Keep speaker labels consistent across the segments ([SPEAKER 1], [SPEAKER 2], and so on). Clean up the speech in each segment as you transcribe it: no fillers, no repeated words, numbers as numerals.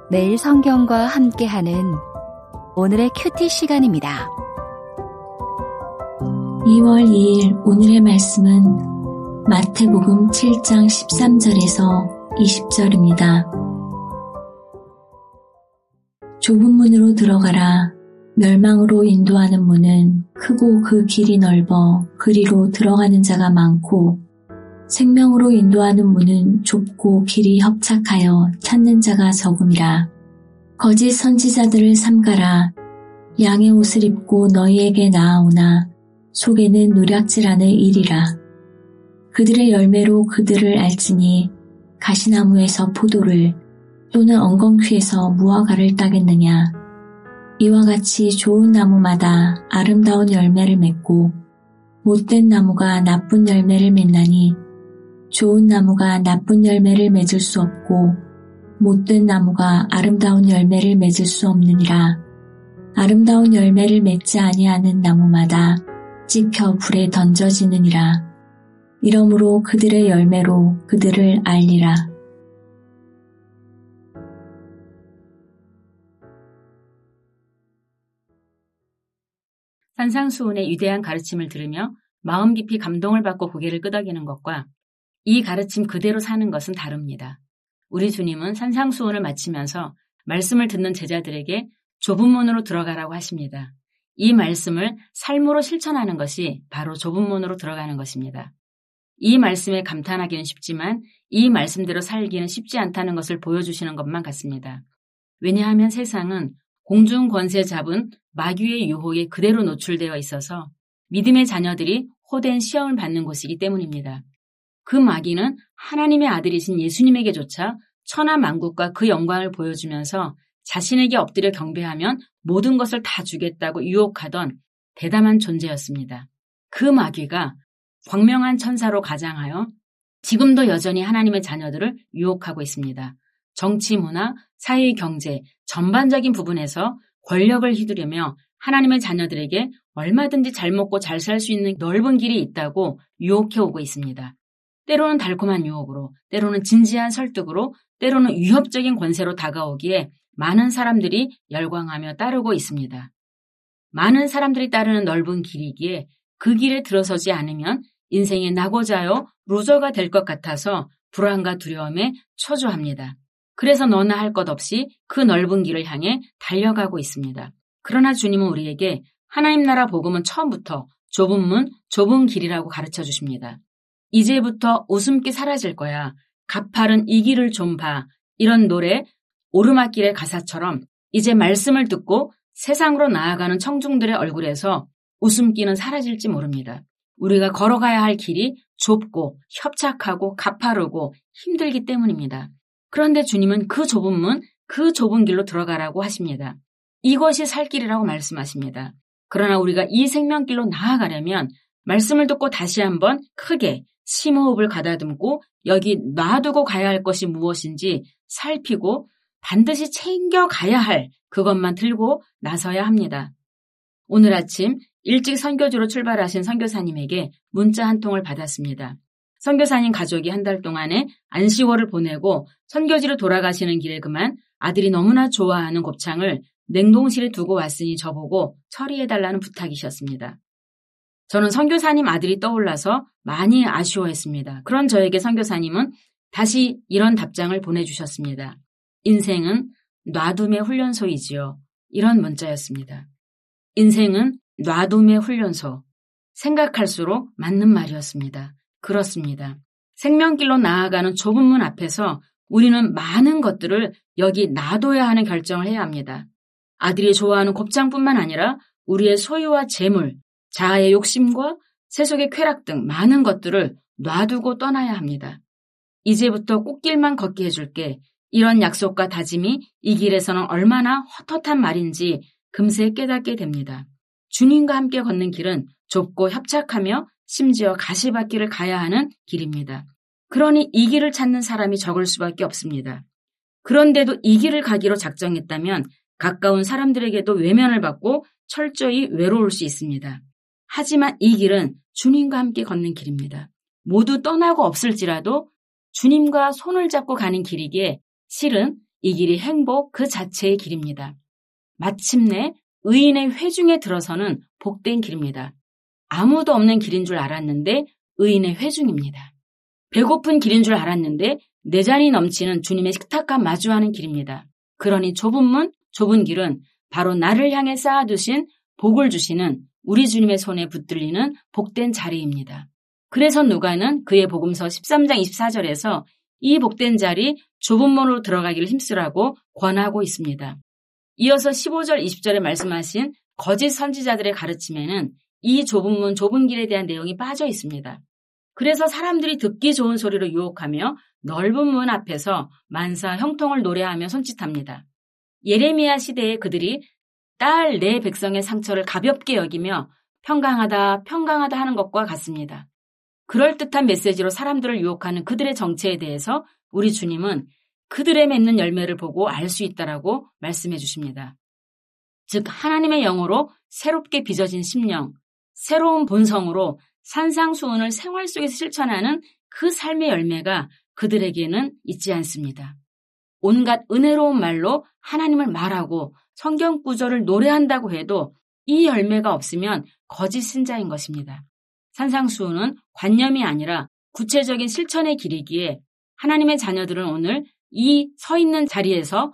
[SPEAKER 1] 매일 성경과 함께하는 오늘의 큐티 시간입니다.
[SPEAKER 2] 2월 2일 오늘의 말씀은 마태복음 7장 13절에서 20절입니다. 좁은 문으로 들어가라. 멸망으로 인도하는 문은 크고 그 길이 넓어 그리로 들어가는 자가 많고, 생명으로 인도하는 문은 좁고 길이 협착하여 찾는 자가 적음이라. 거짓 선지자들을 삼가라. 양의 옷을 입고 너희에게 나아오나 속에는 노략질하는 일이라. 그들의 열매로 그들을 알지니 가시나무에서 포도를 또는 엉겅퀴에서 무화과를 따겠느냐. 이와 같이 좋은 나무마다 아름다운 열매를 맺고 못된 나무가 나쁜 열매를 맺나니, 좋은 나무가 나쁜 열매를 맺을 수 없고 못된 나무가 아름다운 열매를 맺을 수 없느니라. 아름다운 열매를 맺지 아니하는 나무마다 찝혀 불에 던져지느니라. 이러므로 그들의 열매로 그들을 알리라.
[SPEAKER 3] 산상수훈의 위대한 가르침을 들으며 마음 깊이 감동을 받고 고개를 끄덕이는 것과 이 가르침 그대로 사는 것은 다릅니다. 우리 주님은 산상수훈을 마치면서 말씀을 듣는 제자들에게 좁은 문으로 들어가라고 하십니다. 이 말씀을 삶으로 실천하는 것이 바로 좁은 문으로 들어가는 것입니다. 이 말씀에 감탄하기는 쉽지만 이 말씀대로 살기는 쉽지 않다는 것을 보여주시는 것만 같습니다. 왜냐하면 세상은 공중 권세 잡은 마귀의 유혹에 그대로 노출되어 있어서 믿음의 자녀들이 호된 시험을 받는 곳이기 때문입니다. 그 마귀는 하나님의 아들이신 예수님에게조차 천하만국과 그 영광을 보여주면서 자신에게 엎드려 경배하면 모든 것을 다 주겠다고 유혹하던 대담한 존재였습니다. 그 마귀가 광명한 천사로 가장하여 지금도 여전히 하나님의 자녀들을 유혹하고 있습니다. 정치, 문화, 사회, 경제 전반적인 부분에서 권력을 휘두르며 하나님의 자녀들에게 얼마든지 잘 먹고 잘 살 수 있는 넓은 길이 있다고 유혹해오고 있습니다. 때로는 달콤한 유혹으로, 때로는 진지한 설득으로, 때로는 위협적인 권세로 다가오기에 많은 사람들이 열광하며 따르고 있습니다. 많은 사람들이 따르는 넓은 길이기에 그 길에 들어서지 않으면 인생의 낙오자요 루저가 될 것 같아서 불안과 두려움에 초조합니다. 그래서 너나 할 것 없이 그 넓은 길을 향해 달려가고 있습니다. 그러나 주님은 우리에게 하나님 나라 복음은 처음부터 좁은 문, 좁은 길이라고 가르쳐 주십니다. 이제부터 웃음기 사라질 거야. 가파른 이 길을 좀 봐. 이런 노래 오르막길의 가사처럼 이제 말씀을 듣고 세상으로 나아가는 청중들의 얼굴에서 웃음기는 사라질지 모릅니다. 우리가 걸어가야 할 길이 좁고 협착하고 가파르고 힘들기 때문입니다. 그런데 주님은 그 좁은 문, 그 좁은 길로 들어가라고 하십니다. 이것이 살 길이라고 말씀하십니다. 그러나 우리가 이 생명길로 나아가려면 말씀을 듣고 다시 한번 크게 심호흡을 가다듬고 여기 놔두고 가야 할 것이 무엇인지 살피고 반드시 챙겨가야 할 그것만 들고 나서야 합니다. 오늘 아침 일찍 선교지로 출발하신 선교사님에게 문자 한 통을 받았습니다. 선교사님 가족이 한 달 동안의 안식월을 보내고 선교지로 돌아가시는 길에 그만 아들이 너무나 좋아하는 곱창을 냉동실에 두고 왔으니 저보고 처리해달라는 부탁이셨습니다. 저는 선교사님 아들이 떠올라서 많이 아쉬워했습니다. 그런 저에게 선교사님은 다시 이런 답장을 보내주셨습니다. 인생은 놔둠의 훈련소이지요. 이런 문자였습니다. 인생은 놔둠의 훈련소. 생각할수록 맞는 말이었습니다. 그렇습니다. 생명길로 나아가는 좁은 문 앞에서 우리는 많은 것들을 여기 놔둬야 하는 결정을 해야 합니다. 아들이 좋아하는 곱창뿐만 아니라 우리의 소유와 재물, 자아의 욕심과 세속의 쾌락 등 많은 것들을 놔두고 떠나야 합니다. 이제부터 꽃길만 걷게 해줄게. 이런 약속과 다짐이 이 길에서는 얼마나 헛헛한 말인지 금세 깨닫게 됩니다. 주님과 함께 걷는 길은 좁고 협착하며 심지어 가시밭길을 가야 하는 길입니다. 그러니 이 길을 찾는 사람이 적을 수밖에 없습니다. 그런데도 이 길을 가기로 작정했다면 가까운 사람들에게도 외면을 받고 철저히 외로울 수 있습니다. 하지만 이 길은 주님과 함께 걷는 길입니다. 모두 떠나고 없을지라도 주님과 손을 잡고 가는 길이기에 실은 이 길이 행복 그 자체의 길입니다. 마침내 의인의 회중에 들어서는 복된 길입니다. 아무도 없는 길인 줄 알았는데 의인의 회중입니다. 배고픈 길인 줄 알았는데 내 잔이 넘치는 주님의 식탁과 마주하는 길입니다. 그러니 좁은 문, 좁은 길은 바로 나를 향해 쌓아두신 복을 주시는 우리 주님의 손에 붙들리는 복된 자리입니다. 그래서 누가는 그의 복음서 13장 24절에서 이 복된 자리 좁은 문으로 들어가기를 힘쓰라고 권하고 있습니다. 이어서 15절 20절에 말씀하신 거짓 선지자들의 가르침에는 이 좁은 문, 좁은 길에 대한 내용이 빠져 있습니다. 그래서 사람들이 듣기 좋은 소리로 유혹하며 넓은 문 앞에서 만사 형통을 노래하며 손짓합니다. 예레미야 시대에 그들이 딸 내 백성의 상처를 가볍게 여기며 평강하다, 평강하다 하는 것과 같습니다. 그럴듯한 메시지로 사람들을 유혹하는 그들의 정체에 대해서 우리 주님은 그들의 맺는 열매를 보고 알 수 있다라고 말씀해 주십니다. 즉 하나님의 영으로 새롭게 빚어진 심령, 새로운 본성으로 산상수훈을 생활 속에서 실천하는 그 삶의 열매가 그들에게는 있지 않습니다. 온갖 은혜로운 말로 하나님을 말하고 성경 구절을 노래한다고 해도 이 열매가 없으면 거짓 신자인 것입니다. 산상수훈은 관념이 아니라 구체적인 실천의 길이기에 하나님의 자녀들은 오늘 이 서 있는 자리에서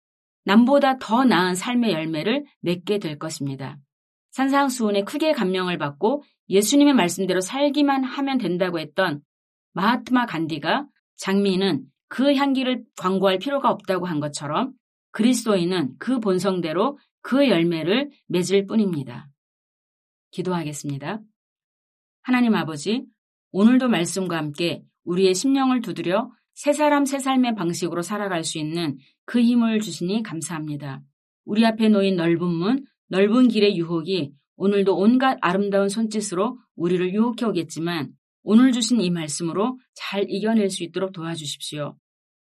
[SPEAKER 3] 남보다 더 나은 삶의 열매를 맺게 될 것입니다. 산상수훈에 크게 감명을 받고 예수님의 말씀대로 살기만 하면 된다고 했던 마하트마 간디가 장미는 그 향기를 광고할 필요가 없다고 한 것처럼 그리스도인은 그 본성대로 그 열매를 맺을 뿐입니다. 기도하겠습니다. 하나님 아버지, 오늘도 말씀과 함께 우리의 심령을 두드려 새 사람 새 삶의 방식으로 살아갈 수 있는 그 힘을 주시니 감사합니다. 우리 앞에 놓인 넓은 문, 넓은 길의 유혹이 오늘도 온갖 아름다운 손짓으로 우리를 유혹해 오겠지만 오늘 주신 이 말씀으로 잘 이겨낼 수 있도록 도와주십시오.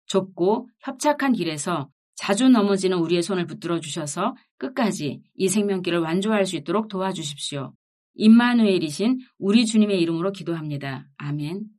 [SPEAKER 3] 좁고 협착한 길에서 자주 넘어지는 우리의 손을 붙들어 주셔서 끝까지 이 생명길을 완주할 수 있도록 도와주십시오. 임마누엘이신 우리 주님의 이름으로 기도합니다. 아멘.